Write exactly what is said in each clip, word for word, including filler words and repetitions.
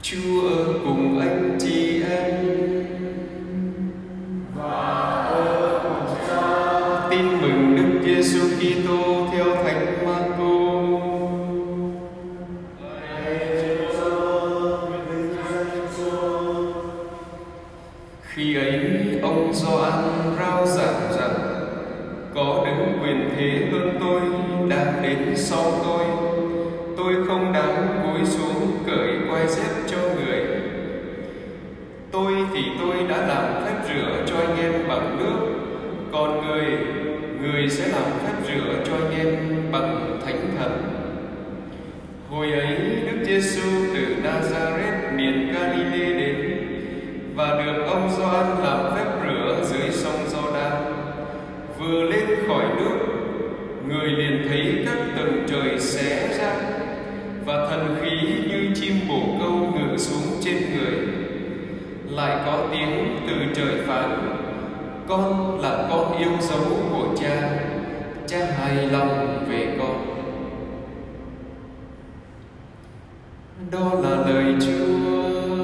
Chúa ở cùng anh chị em và ở cùng cha. Tin mừng Đức Giêsu Kitô theo Thánh Marco. Khi ấy ông Gioan rao giảng rằng có đấng quyền thế hơn tôi đang đến sau tôi. Tôi không đáng cúi xuống cởi quai dép cho người. Tôi thì tôi đã làm phép rửa cho anh em bằng nước, còn người, người sẽ làm phép rửa cho anh em bằng Thánh Thần. Hồi ấy Đức Giêsu từ Nazareth miền Galilee đến và được ông Gioan làm phép rửa dưới sông Giođan. Vừa lên khỏi nước, người liền thấy các tầng trời xé ra và thần khí như chim bồ câu ngự xuống trên người. Lại có tiếng từ trời phán: Con là con yêu dấu của Cha, Cha hài lòng về con. Đó là lời Chúa.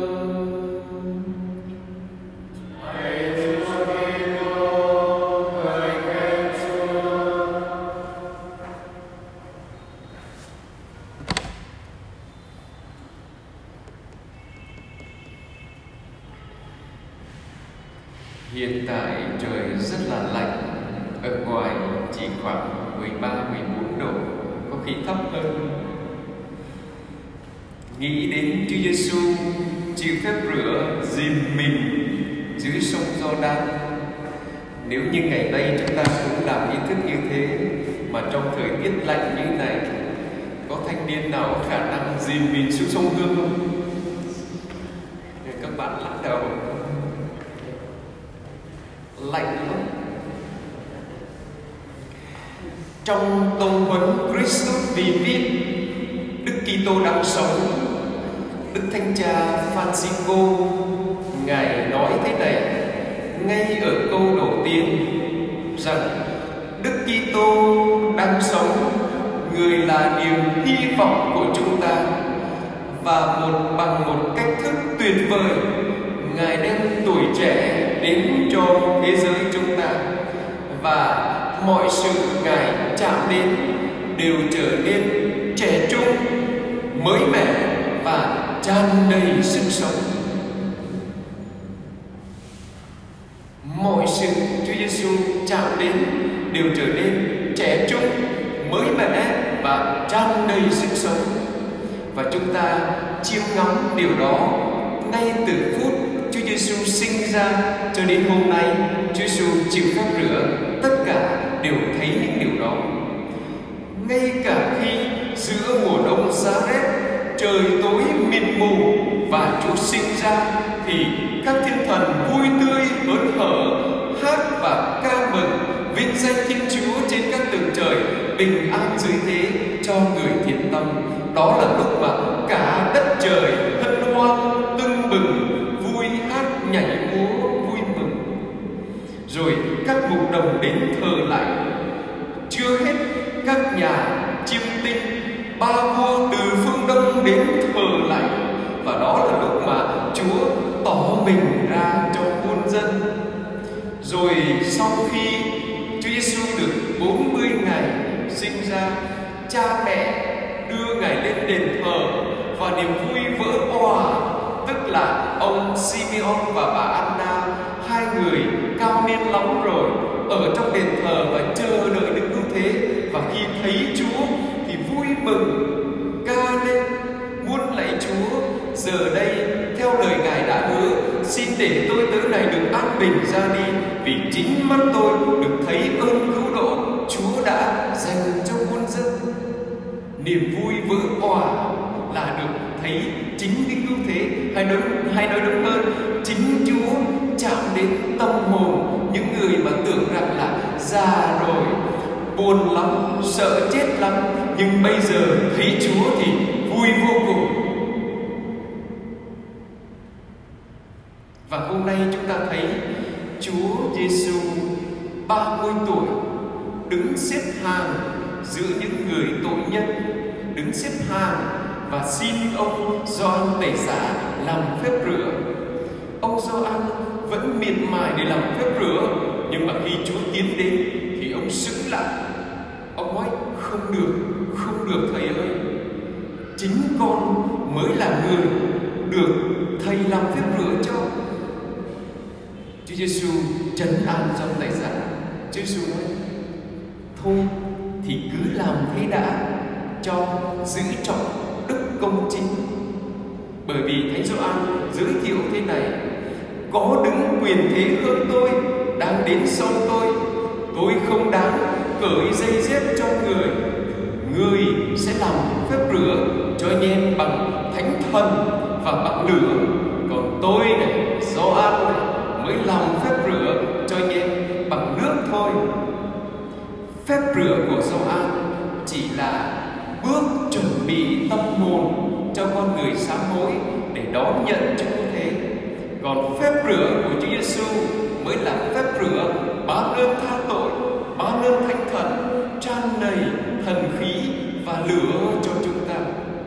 Hiện tại trời rất là lạnh, ở ngoài chỉ khoảng mười ba mười bốn độ, có khi thấp hơn. Nghĩ đến Chúa Giêsu chịu phép rửa dìm mình dưới sông Giođan. Nếu như ngày nay chúng ta cũng làm ý thức như thế, mà trong thời tiết lạnh như này, có thanh niên nào có khả năng dìm mình xuống sông Hương không? Các bạn lắc đầu. Lạnh lắm. Trong tông huấn Christus Vivit, Đức Kitô đang sống, Đức Thánh Cha Francisco ngài nói thế này ngay ở câu đầu tiên rằng Đức Kitô đang sống, người là niềm hy vọng của chúng ta, và một bằng một cách thức tuyệt vời ngài đem tuổi trẻ đến cho thế giới chúng ta, và mọi sự ngài chạm đến đều trở nên trẻ trung, mới mẻ và tràn đầy sức sống. Mọi sự Chúa Giêsu chạm đến đều trở nên trẻ trung, mới mẻ và tràn đầy sức sống. Và chúng ta chiêm ngắm điều đó ngay từ phút Chúa Giêsu sinh ra cho đến hôm nay Chúa Giêsu chịu phép rửa, tất cả đều thấy những điều đó. Ngay cả khi giữa mùa đông giá rét, trời tối mịt mù và Chúa sinh ra, thì các thiên thần vui tươi hớn hở hát và ca mừng vinh danh Thiên Chúa trên các tầng trời, bình an dưới thế cho người thiện tâm. Đó là lúc mà cả đất trời hân hoan tưng bừng, vui hát nhảy múa vui mừng. Rồi các mục đồng đến thờ lại. Chưa hết, các nhà chiêm tinh, ba vua từ phương Đông đến thờ lại. Và đó là lúc mà Chúa tỏ mình ra cho muôn dân. Rồi sau khi Chúa Giêsu được bốn mươi ngày sinh ra, cha mẹ đưa ngài lên đền thờ, và niềm vui vỡ òa, tức là ông Simeon và bà Anna, hai người cao niên lắm rồi, ở trong đền thờ và chờ đợi Đức Cứu Thế. Và khi thấy Chúa thì vui mừng, ca lên, muôn lạy Chúa, giờ đây theo lời ngài đã hứa, xin để tôi tớ này được an bình ra đi, vì chính mắt tôi được thấy ơn cứu độ Chúa đã dành cho muôn dân. Niềm vui vỡ òa là được thấy chính Đức Cứu Thế, hay nói, hay nói đúng hơn, chính Chúa chạm đến tâm hồn những người mà tưởng rằng là già rồi, buồn lắm, sợ chết lắm, nhưng bây giờ thấy Chúa thì vui vô cùng. Và hôm nay chúng ta thấy Chúa Giêsu ba mươi tuổi đứng xếp hàng giữa những người tội nhân, đứng xếp hàng và xin ông Gioan Tẩy Xả làm phép rửa. Ông Gioan vẫn miệt mài để làm phép rửa, nhưng mà khi Chúa tiến đến thì ông sững lại. Ông nói: không được, không được thầy ơi, chính con mới là người được thầy làm phép rửa cho. Chúa Giêsu trấn an Gioan Tẩy Xả. Chúa Giêsu nói: thôi thì cứ làm thế đã, cho giữ trọng đức công chính. Bởi vì Thánh Gioan giới thiệu thế này: có đứng quyền thế hơn tôi đang đến sau tôi, tôi không đáng cởi dây dép cho người. Người sẽ làm phép rửa cho anh em bằng Thánh Thần và bằng lửa, còn tôi này, Gioan này, mới làm phép rửa cho anh em bằng nước thôi. Phép rửa của Gioan chỉ là bước chuẩn bị tâm hồn cho con người sám hối để đón nhận Chúa Cứu Thế. Còn phép rửa của Chúa Giêsu mới là phép rửa ban ơn tha tội, ban ơn Thánh Thần, tràn đầy thần khí và lửa cho chúng ta.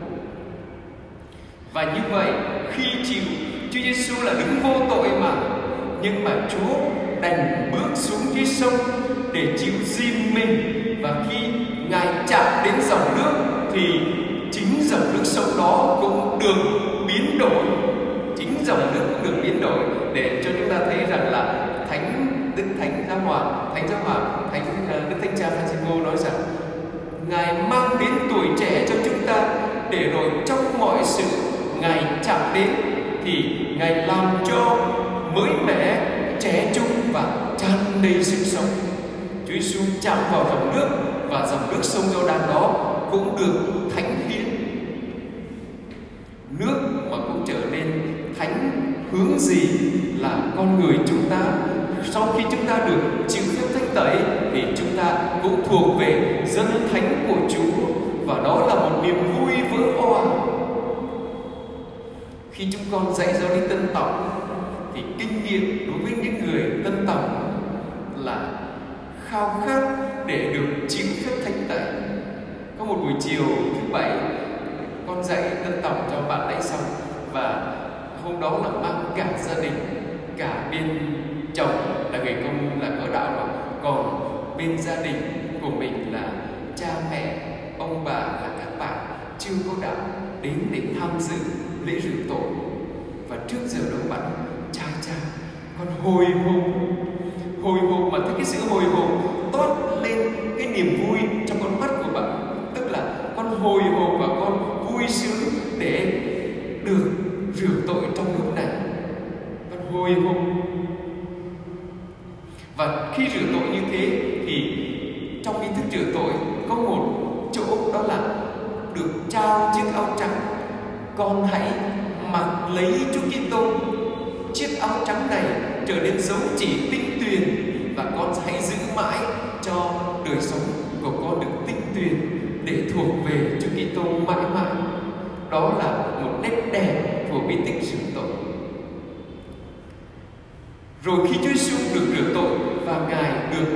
Và như vậy, khi chịu, Chúa Giêsu là đứng vô tội mà, nhưng mà Chúa đành bước xuống dưới sông để chịu diêm mình. Và khi Ngài chạm đến dòng nước thì chính dòng nước sông đó cũng được biến đổi. Chính dòng nước cũng được biến đổi để cho chúng ta thấy rằng là Thánh Đức Thánh Giáo Hoàng, Thánh Giáo Hoàng, Thánh Đức Thánh Cha Francisco nói rằng Ngài mang đến tuổi trẻ cho chúng ta, để rồi trong mọi sự Ngài chạm đến thì Ngài làm cho mới mẻ, trẻ trung và tràn đầy sức sống. Chúa Giêsu chạm vào dòng nước và dòng nước sông Giô-đan đó cũng được thánh hiến. Nước mà cũng trở nên thánh hướng gì là con người chúng ta. Sau khi chúng ta được chịu phép thánh tẩy thì chúng ta cũng thuộc về dân thánh của Chúa, và đó là một niềm vui vỡ òa. Khi chúng con dạy dỗ đi tân tòng thì kinh nghiệm đối với những người tân tòng là khao khát để được chịu phép thánh tẩy. Có một buổi chiều thứ bảy, con dạy tân tòng cho bạn ấy xong, và hôm đó là mang cả gia đình, cả bên chồng là người công là cỡ đạo rồi, còn bên gia đình của mình là cha mẹ, ông bà là các bạn chưa có đạo đến để tham dự lễ rửa tội. Và trước giờ đó bạn cha cha con hồi hộp hồi hộp mà thấy cái sự hồi hộp toát lên cái niềm vui trong con mắt của bạn, tức là con hồi hộp và con vui sướng để được rửa tội trong lúc này. Con hồi hộp, và khi rửa tội như thế thì trong nghi thức rửa tội có một chỗ, đó là được trao chiếc áo trắng. Con hãy mặc lấy Chúa Kitô. Chiếc áo trắng này trở nên dấu chỉ tinh tuyền, và con hãy giữ mãi cho đời sống của con được tinh tuyền để thuộc về Chúa Kitô mãi mãi. Đó là một nét đẹp của bí tích rửa tội. Rồi khi Chúa Giêsu được rửa tội và Ngài được,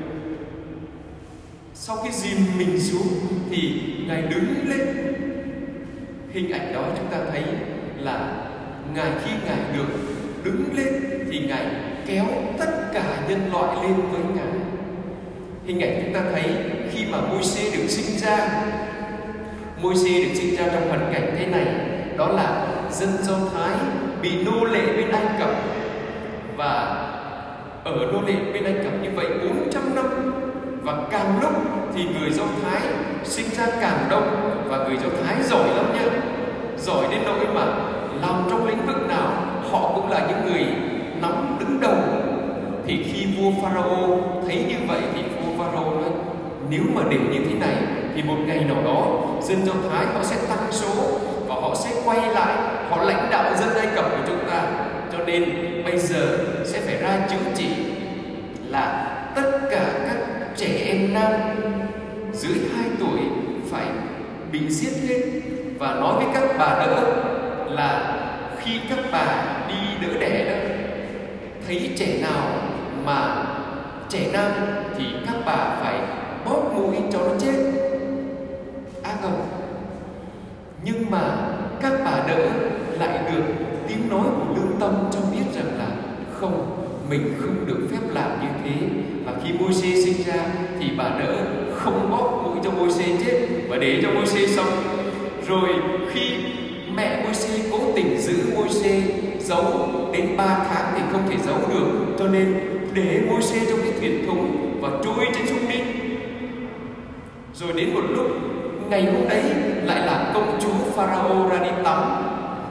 sau khi dìm mình xuống thì Ngài đứng lên. Hình ảnh đó chúng ta thấy là Ngài, khi Ngài được đứng lên thì Ngài kéo tất cả nhân loại lên với Ngài. Hình ảnh chúng ta thấy khi mà Môi-se được sinh ra, Môi-se được sinh ra trong hoàn cảnh thế này, đó là dân Do Thái bị nô lệ bên Ai Cập, và ở nô lệ bên Ai Cập như vậy bốn trăm năm, và càng lúc thì người Do Thái sinh ra càng đông, và người Do Thái giỏi lắm nhá, giỏi đến nỗi mà làm trong lĩnh vực nào họ cũng là những người nắm đứng đầu. Thì khi vua Pharaoh thấy như vậy thì vua Pharaoh nói: nếu mà để như thế này thì một ngày nào đó dân Do Thái họ sẽ tăng số và họ sẽ quay lại, họ lãnh đạo dân Ai Cập của chúng ta. Cho nên bây giờ sẽ phải ra chứng chỉ là tất cả các trẻ em nam dưới hai tuổi phải bị giết hết, và nói với các bà đỡ là khi các bà đi đỡ đẻ đó, thấy trẻ nào mà trẻ nam thì các bà phải bóp mũi cho nó chết. Ác không? Nhưng mà các bà đỡ lại được tiếng nói của lương tâm cho biết rằng là không, mình không được phép làm như thế. Và khi Môi-se sinh ra thì bà đỡ không bóp mũi cho Môi-se chết và để cho Môi-se sống. Rồi khi mẹ Môi-se cố tình giữ Môi-se giấu đến ba tháng thì không thể giấu được, cho nên để Môi-se trong cái thuyền thúng và trôi trên sông Nin. Rồi đến một lúc ngày hôm đấy lại là công chúa Pharaoh ra đi tắm,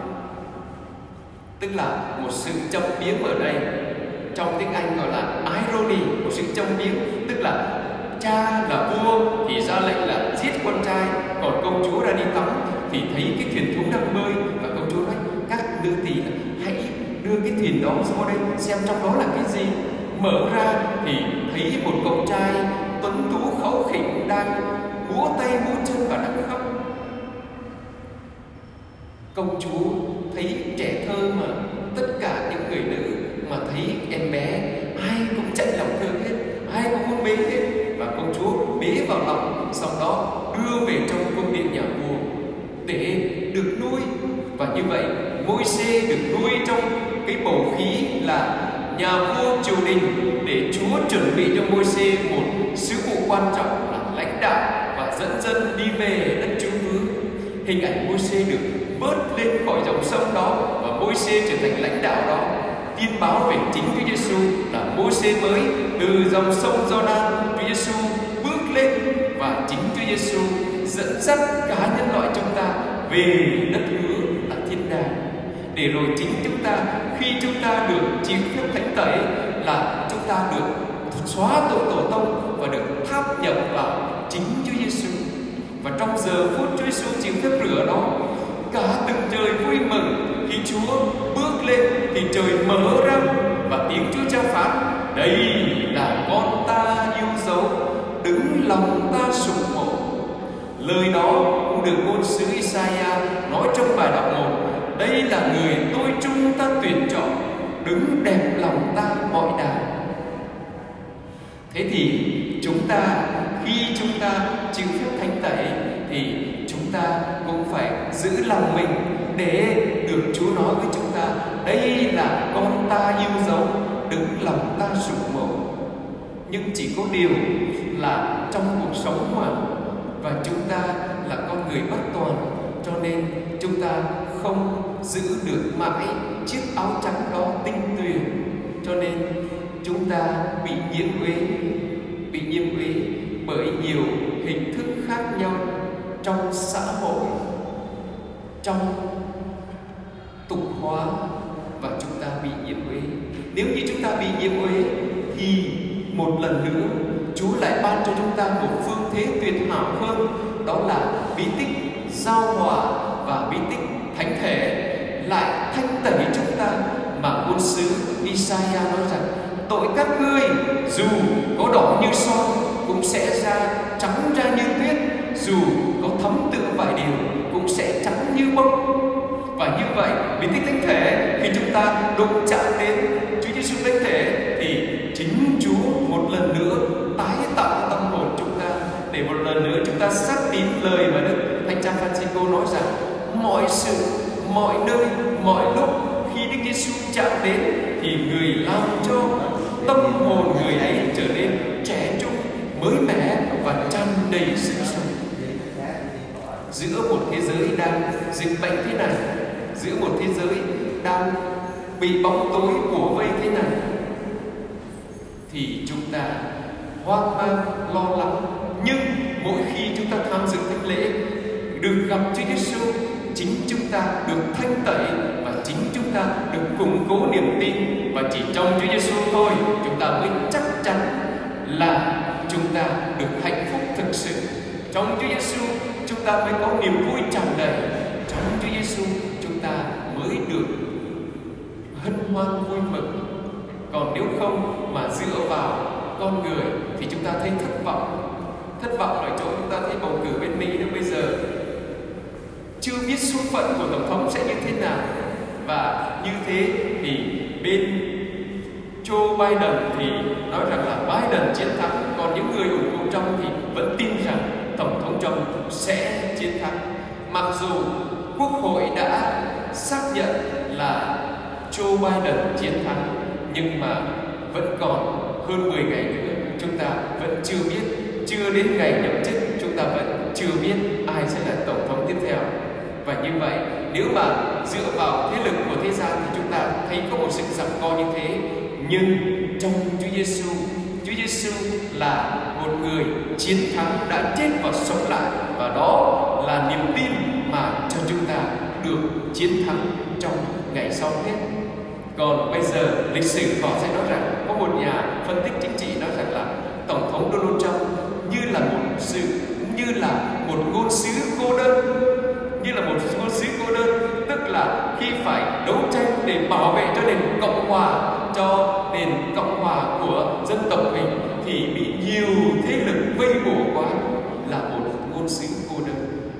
tức là một sự châm biếm ở đây, trong tiếng Anh gọi là irony, một sự châm biếm, tức là cha là vua thì ra lệnh là giết con trai, còn công chúa ra đi tắm thì thấy cái thuyền thúng đang bơi và công chúa nói các nữ tỳ là hãy đưa cái thuyền đó xuống đây xem trong đó là cái gì. Mở ra thì thấy một cậu trai tuấn tú kháu khỉnh đang múa tay múa chân và đang khóc. Công chúa thấy trẻ thơ mà, tất cả những người nữ mà thấy em bé ai cũng chạy lòng thương hết, ai cũng muốn bế hết, và công chúa bế vào lòng, sau đó đưa về trong cung điện nhà vua để được nuôi. Và như vậy Môi-se được nuôi trong cái bầu khí là nhà vua triều đình, để Chúa chuẩn bị cho Môi-se một sứ vụ quan trọng là lãnh đạo và dẫn dân đi về đất Chúa hứa. Hình ảnh Môi-se được vớt lên khỏi dòng sông đó và Môi-se trở thành lãnh đạo đó, tiên báo về chính Chúa Giêsu là Môi-se mới từ dòng sông Giođan, Chúa Giêsu bước lên và chính Chúa Giêsu dẫn dắt cả nhân loại chúng ta về đất hứa là thiên đàng. Để rồi chính chúng ta, khi chúng ta được chịu phép thánh tẩy, là chúng ta được xóa tội tổ tông và được tháp nhập vào chính Chúa Giêsu. Và trong giờ phút Chúa Giêsu chịu phép rửa đó, cả từng trời vui mừng. Khi Chúa bước lên thì trời mở ra và tiếng Chúa cha phán: đây là con ta yêu dấu, đứng lòng ta sủng mộ. Lời đó cũng được ngôn sứ Isaiah nói trong bài đọc một: đây là người tôi trung ta tuyển chọn, đứng đẹp lòng ta mọi đài. Thế thì chúng ta, khi chúng ta chịu phép thánh tẩy thì chúng ta cũng phải giữ lòng mình để được Chúa nói với chúng ta: đây là con ta yêu dấu, đứng lòng ta sủng mộ. Nhưng chỉ có điều là trong cuộc sống mà, và chúng ta là con người bất toàn, cho nên chúng ta không giữ được mãi chiếc áo trắng đó tinh tuyền, cho nên chúng ta bị nhiễm uế, bị nhiễm uế bởi nhiều hình thức khác nhau trong xã hội, trong tục hóa, và chúng ta bị nhiễm uế. Nếu như chúng ta bị nhiễm uế thì một lần nữa Chúa lại ban cho chúng ta một phương thế tuyệt hảo hơn, đó là bí tích giao hòa và bí tích thánh thể lại thanh tẩy chúng ta. Mà ngôn sứ Isaiah nói rằng tội các ngươi dù có đỏ như son cũng sẽ ra trắng ra như tuyết, dù có thấm tựa vài điều cũng sẽ trắng như bông. Và như vậy bí tích thánh thể, khi chúng ta đụng chạm đến Chúa Giêsu thánh thể thì chính Chúa một lần nữa tái tạo tâm hồn chúng ta, để một lần nữa chúng ta xác tín lời mà Đức Thánh cha Francisco nói rằng mọi sự, mọi nơi, mọi lúc khi Đức Giêsu chạm đến thì người làm cho tâm hồn người ấy trở nên trẻ trung, mới mẻ và tràn đầy sức sống. Giữa một thế giới đang dịch bệnh thế này, giữa một thế giới đang bị bóng tối bủa vây thế này, thì chúng ta hoang mang, lo lắng. Nhưng mỗi khi chúng ta tham dự thánh lễ, được gặp Chúa Giêsu, chính chúng ta được thanh tẩy và chính chúng ta được củng cố niềm tin. Và chỉ trong Chúa Giêsu thôi chúng ta mới chắc chắn là chúng ta được hạnh phúc thực sự. Trong Chúa Giêsu chúng ta mới có niềm vui tràn đầy. Trong Chúa Giêsu chúng ta mới được hân hoan vui mừng. Còn nếu không mà dựa vào con người thì chúng ta thấy thất vọng. Thất vọng ở chỗ chúng ta thấy bầu cử bên Mỹ đến bây giờ chưa biết số phận của Tổng thống sẽ như thế nào. Và như thế thì bên Joe Biden thì nói rằng là Biden chiến thắng, còn những người ủng hộ Trump thì vẫn tin rằng Tổng thống Trump sẽ chiến thắng. mặc dù Quốc hội đã xác nhận là Joe Biden chiến thắng, nhưng mà vẫn còn hơn mười ngày nữa, chúng ta vẫn chưa biết, chưa đến ngày nhậm chức, chúng ta vẫn chưa biết ai sẽ là tổng thống tiếp theo. Và như vậy, nếu mà dựa vào thế lực của thế gian thì chúng ta thấy có một sự giằng co như thế. Nhưng trong Chúa Giêsu, Chúa Giêsu là một người chiến thắng, đã chết và sống lại, và đó là niềm tin mà cho chúng ta được chiến thắng trong ngày sau hết. Còn bây giờ lịch sử họ sẽ nói rằng, có một nhà phân tích chính trị nói rằng là tổng thống Donald Trump như là một sự như là một ngôn sứ cô đơn, như là một ngôn sứ cô đơn, tức là khi phải đấu tranh để bảo vệ cho nền cộng hòa, cho nền cộng hòa của dân tộc mình, thì bị nhiều thế lực vây bổ quá, là một ngôn sứ cô đơn.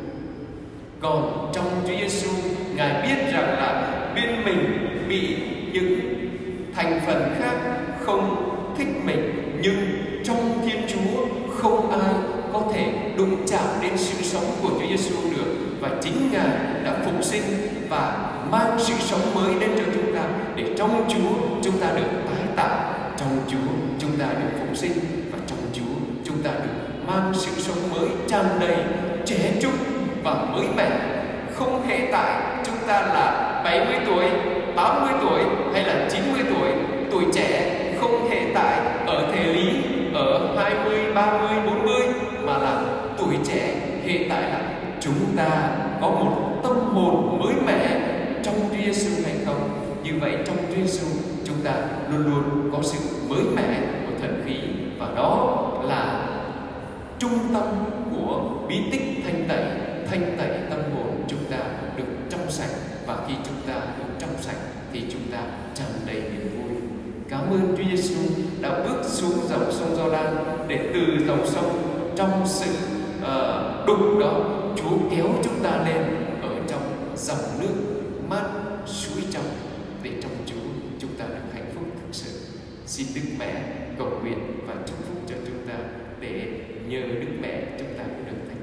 Còn trong Chúa Giêsu, Ngài biết rằng là bên mình bị những thành phần khác không thích mình, nhưng trong Thiên Chúa không ai có thể đụng chạm đến sự sống của Chúa Giêsu được, và chính Ngài đã phục sinh và mang sự sống mới đến cho chúng ta, để trong Chúa chúng ta được tái tạo, trong Chúa chúng ta được phục sinh, và trong Chúa chúng ta được mang sự sống mới tràn đầy, trẻ trung và mới mẻ. Không hệ tại chúng ta là bảy mươi tuổi, tám mươi tuổi hay là chín mươi tuổi, tuổi trẻ không hệ tại ở thể lý ở hai mươi, ba mươi, bốn mươi, mà là tuổi trẻ hệ tại là chúng ta có một tâm hồn mới mẻ trong Chúa Giêsu hay không? Như vậy trong Chúa Giêsu chúng ta luôn luôn có sự mới mẻ của thần khí, và đó là trung tâm của bí tích thanh tẩy, thanh tẩy tâm hồn chúng ta được trong sạch, và khi chúng ta được trong sạch thì chúng ta tràn đầy niềm vui. Cảm ơn Chúa Giêsu đã bước xuống dòng sông Giođan, để từ dòng sông trong sự uh, đục đó, Chúa kéo chúng ta lên ở trong dòng nước mát suối trong, để trong Chúa chúng ta được hạnh phúc thực sự. Xin Đức Mẹ cầu nguyện và chúc phúc cho chúng ta, để nhờ Đức Mẹ chúng ta được thành